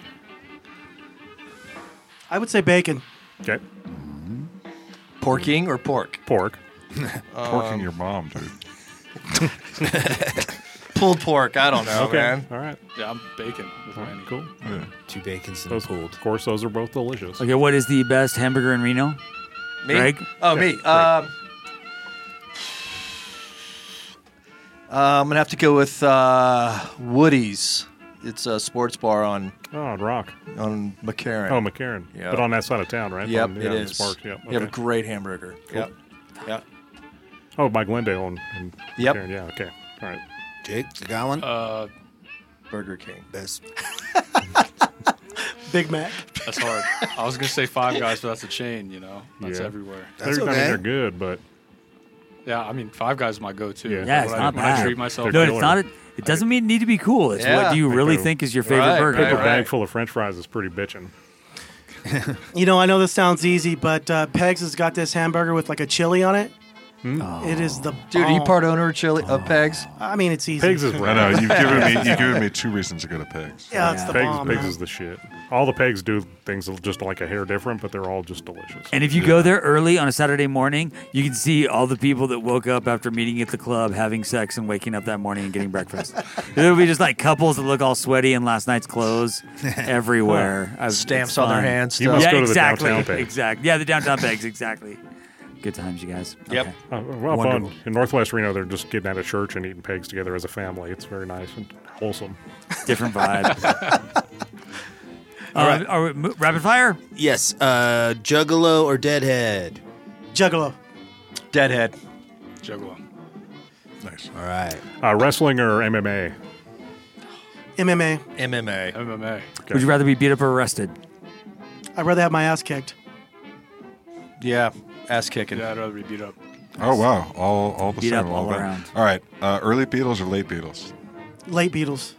I would say bacon. Okay. Porking or pork? Pork. Porking your mom, dude. Pulled pork. I don't know, Okay. man. All right. Yeah, I'm bacon with All right, Randy. cool. Yeah. two bacons and Those, pulled. of course, those are both delicious. Okay, what is the best hamburger in Reno? Me? Greg? Oh, me. Um, uh, I'm gonna have to go with uh, Woody's. It's a sports bar on Oh, on Rock. on McCarran. Oh, McCarran. Yep. But on that side of town, right? Yep, On, it yeah, on is. Sparks. Yep. You have a okay. great hamburger. Yep. Yep. Oh, by Glendale and, and Yep. McCarran. Yeah. Okay. All right. Jake, you got one? Uh, Burger King. Best. Big Mac. that's hard. I was gonna say Five Guys, but that's a chain. You know, that's Yeah. everywhere. That's they're, I mean, okay. they're good, but Yeah, I mean Five Guys is my go-to. Yeah. Yeah, it's when not I, when bad. I treat myself. No, They're it's not. A, it doesn't mean need to be cool. It's Yeah. what do you Like really a- think is your favorite Right, burger? paper right. bag full of French fries is pretty bitchin'. You know, I know this sounds easy, but uh, Pegs has got this hamburger with like a chili on it. It is the Dude, are you bomb. part owner of Chili of Pegs? I mean, it's easy. Pigs is I rad. know you've given me you've given me two reasons to go to Pigs. Yeah, it's the Pigs, bomb. pigs man. is the shit. All the pigs do things just like a hair different, but they're all just delicious. And if you go there early on a Saturday morning, you can see all the people that woke up after meeting at the club, having sex, and waking up that morning and getting breakfast. There'll be just like couples that look all sweaty in last night's clothes everywhere. I- Stamps it's on their fun. hands. You Stuff. must Yeah, go to the exactly. downtown Pegs. Exactly. Yeah, the downtown pegs. Exactly. Good times, you guys. Yep. Okay. Uh, well, Wonderful. fun. In Northwest Reno, they're just getting out of church and eating pigs together as a family. It's very nice and wholesome. Different vibe. All right. Are we, mo- rapid fire? Yes. Uh, Juggalo or Deadhead? Juggalo. Deadhead. Juggalo. Nice. All right. Uh, wrestling or M M A? M M A. M M A. M M A. Would you rather be beat up or arrested? I'd rather have my ass kicked. Yeah, ass kicking. Yeah, I'd rather be beat up. Oh wow, all all the Beat same. up all that. around. All right, uh, early Beatles or late Beatles? Late Beatles.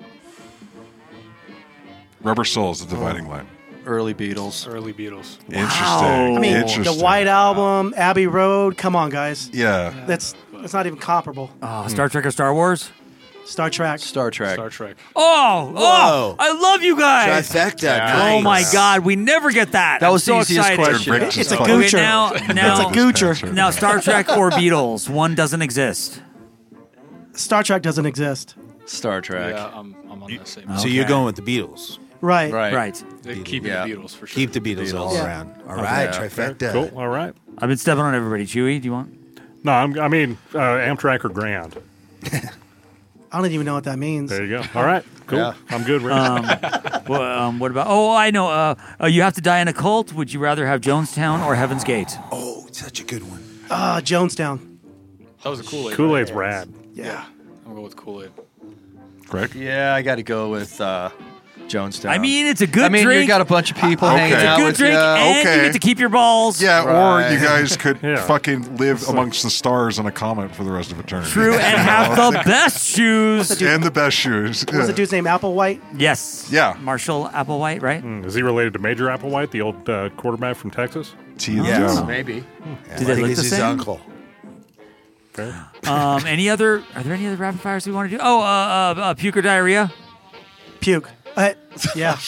Rubber Soul's the dividing line. Early Beatles. Early Beatles. Interesting. I mean, Interesting. the White Album, Abbey Road. Come on, guys. Yeah. That's that's not even comparable. Oh, Star Trek or Star Wars? Star Trek. Star Trek. Star Trek. Oh, Whoa. oh, I love you guys. Trifecta. Yeah. Oh my nice. God, we never get that. That I'm was so the easiest excited. question. Rick just It's a fucking- gooch. Okay, now, now, It's a goocher. now, Star Trek or Beatles? One doesn't exist. Star Trek doesn't exist. Star Trek. Yeah, I'm, I'm on that same. So Okay. you're going with the Beatles. Right. Right. Right. They keep Yeah. the Beatles for sure. Keep the Beatles, all Yeah. around. All right, Yeah. trifecta. Cool. All right. I've been stepping on everybody. Chewy, do you want? No, I'm, I mean uh, Amtrak or Grand. I don't even know what that means. There you go. All right. Cool. Yeah. I'm good. Rick. Um, well, um, what about? Oh, I know. Uh, uh, you have to die in a cult. Would you rather have Jonestown or Heaven's Gate? Oh, such a good one. Ah, Jonestown. That was a Kool-Aid. Kool Aid's rad. Yeah. I'm going with Kool-Aid. Greg? Yeah, I got to go with uh, Jonestown. I mean, it's a good I mean, drink. you got a bunch of people Okay. hanging It's a out good with drink, you. and Okay. you get to keep your balls. Yeah, Right. or you guys could Yeah. fucking live amongst the stars in a comet for the rest of eternity. True, and have the best shoes. And the best shoes. What was the dude's name? Applewhite? Yes. Yeah. Marshall Applewhite, right? Mm, Is he related to Major Applewhite, the old uh, quarterback from Texas? T and Yes. Joe. Maybe. Yeah, Do they I think look it's the his same? uncle. Okay. Um, any other? Are there any other rapid fires we want to do? Oh, uh, uh, uh puke or diarrhea? Puke. Uh, yeah.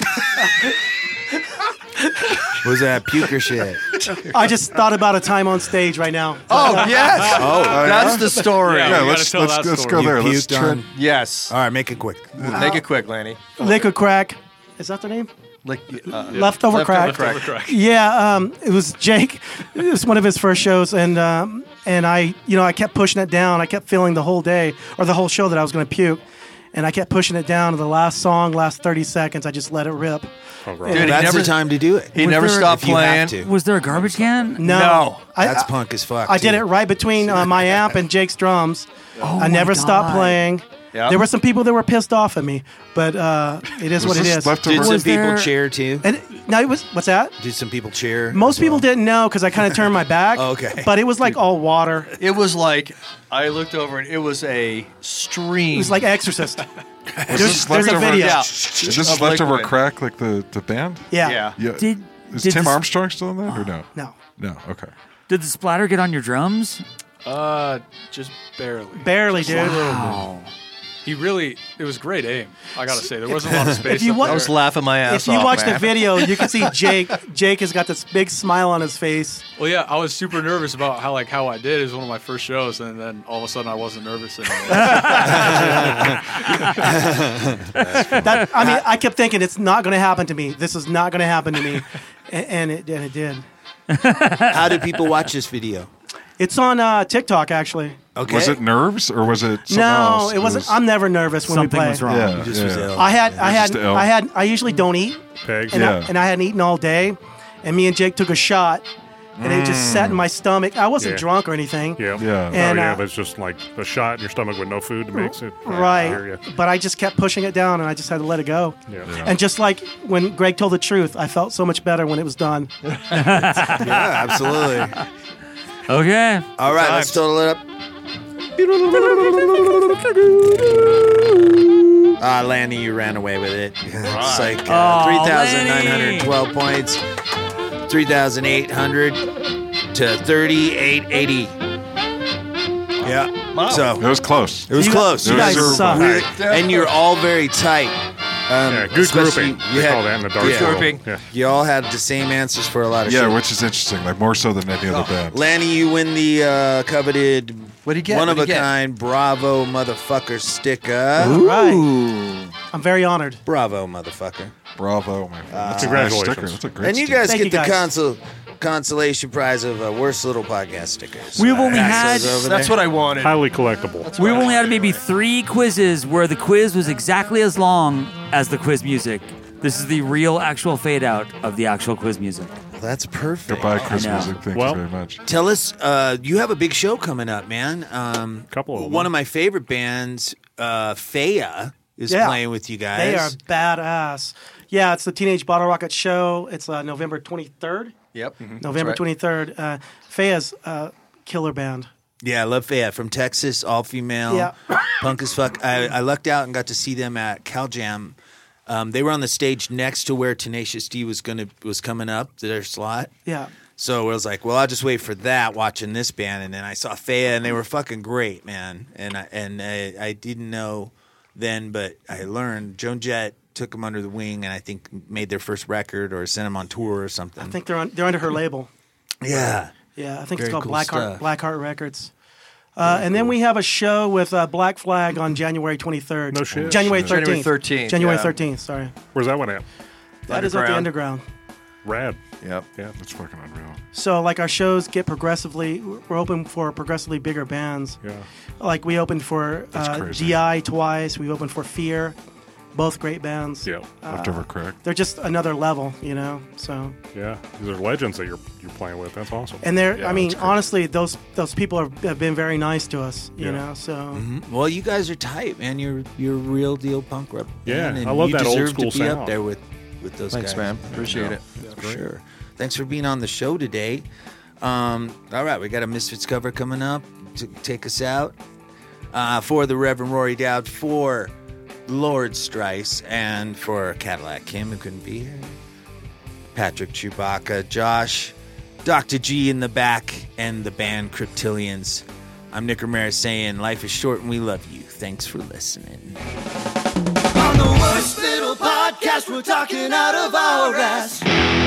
Was that puke or shit? I just thought about a time on stage right now. Oh, yes. Oh, That's the story. Yeah, Yeah, we let's gotta tell let's that let's story. go there. You Let's puked try. on- Yes. All right, make it quick. Make it quick, Lanny. Liquid crack. Is that their name? Like, uh, Leftover Leftover crack. crack. Crack. Yeah, um, it was Jake. It was one of his first shows, and um, and I, you know, I kept pushing it down. I kept feeling the whole day or the whole show that I was going to puke, and I kept pushing it down. To the last song, last thirty seconds, I just let it rip. Oh, right. Dude, he That's never, the time to do it. he Was never there- stopped if you playing. have to. Was there a garbage can? No, No. I, That's I, punk as fuck. I did too. it right between uh, my amp and Jake's drums. Oh I never my stopped God. playing. Yeah. There were some people that were pissed off at me, but uh, it is Was what it this is. leftover- Did some Was people there- cheer too? And no, it was what's that? Did some people cheer? Most as people well? didn't know because I kind of turned my back. Oh, okay. But it was like all water. It was like, I looked over and it was a stream. It was like Exorcist. Was There's, this there's a leftover- video. Yeah. Is this Of leftover liquid. crack like the, the band? Yeah. Yeah. Yeah. Did Is did Tim the, Armstrong still in that or no? No. No. Okay. Did the splatter get on your drums? Uh, just barely. Barely, dude. Wow. He really, it was great aim. I gotta say, there wasn't a lot of space. If you up wa- I there. was laughing my ass If you off, watch the man. video, you can see Jake. Jake has got this big smile on his face. Well, yeah, I was super nervous about how like how I did. It was one of my first shows, and then all of a sudden I wasn't nervous anymore. That I mean, I kept thinking it's not going to happen to me. This is not going to happen to me, and, and it and it did. How do people watch this video? It's on uh, TikTok actually. Okay. Was it nerves or was it something No, else? it wasn't. was- I'm never nervous when Something we play. was wrong. Yeah. You just yeah. was ill. I had, I had, just ill. I had, I usually don't eat, Pegs. and, Yeah. I, and I hadn't eaten all day, and me and Jake took a shot, and it just sat in my stomach. I wasn't Yeah. drunk or anything. Yeah. Yeah. And, oh, yeah, uh, but it's just like a shot in your stomach with no food makes it. I hear Right, ya. but I just kept pushing it down, and I just had to let it go. Yeah. And just like when Greg told the truth, I felt so much better when it was done. Yeah, absolutely. Okay. All right, let's total it up. Ah, Lanny, you ran away with it. It's like uh, Aw, three thousand nine hundred twelve Lanny. points, three thousand eight hundred to thirty-eight eighty. Yeah. It So was close. it was You- close. you guys It was- suck. We're- and you're all very tight. Um, Yeah, good especially- grouping. You They had- call that in the darts yeah. world. Grouping. Yeah. You all had the same answers for a lot of Yeah, shit. which is interesting. Like more so than any other band. Lanny, you win the uh, coveted What'd he get? one of What'd a he get? kind Bravo motherfucker sticker. All right. I'm very honored. Bravo motherfucker. Bravo, my friend. That's a nice Congratulations. sticker. That's a great And you sticker. guys Thank get you, the guys. console consolation prize of uh, worst little podcast stickers. We've only Pass had- those over That's there. what I wanted. Highly collectible. We've only had maybe three quizzes where the quiz was exactly as long as the quiz music. This is the real, actual fade out of the actual quiz music. that's perfect. Goodbye, Chris know. Music. Thank Well- you very much. Tell us, uh, you have a big show coming up, man. Um, Couple of them. One of my favorite bands, uh, Faya, is Yeah. playing with you guys. They are badass. Yeah, it's the Teenage Bottle Rocket show. It's uh, November twenty-third. Yep. November twenty-third. Uh, Faya's uh, killer band. Yeah, I love Faya. From Texas, all female, Yeah. punk as fuck. I, I lucked out and got to see them at Cal Jam. Um, they were on the stage next to where Tenacious D was gonna was coming up to their slot. Yeah. So I was like, well, I'll just wait for that watching this band. And then I saw Faya, and they were fucking great, man. And I, and I, I didn't know then, but I learned Joan Jett took them under the wing and I think made their first record or sent them on tour or something. I think they're on, they're under her label. Yeah. Yeah, I think Very it's called cool Blackheart stuff. Blackheart Records. Uh, and then we have a show with uh, Black Flag on January twenty-third. No shit. January thirteenth. January thirteenth, January yeah. thirteenth, sorry. Where's that one at? That is at the Underground. Underground. Rad. Yep. Yeah. That's fucking unreal. So, like, our shows get progressively, we're open for progressively bigger bands. Yeah. Like, we opened for That's uh, crazy. G I twice. We opened for Fear. Both great bands. Yeah. Leftover Crack. They're just another level, you know? So, Yeah. These are legends that you're you're playing with. That's awesome. and they're, Yeah, I mean, that's great. honestly, those those people are, have been very nice to us, you Yeah. know? So, Mhm. Well, you guys are tight, man. You're you're a real deal punk rep. Yeah, man, and I love you that old deserve school to be up sound. there with, with those Thanks, guys. man. Appreciate it. For sure. Thanks for being on the show today. Um, all right, we got a Misfits cover coming up to take us out. Uh, for the Reverend Rory Dowd, for Lord Strice, and for Cadillac Kim, who couldn't be here. Patrick Chewbacca, Josh, Doctor G in the back, and the band Cryptilians. I'm Nick Ramirez saying life is short and we love you. Thanks for listening. On the worst little podcast, we're talking out of our ass.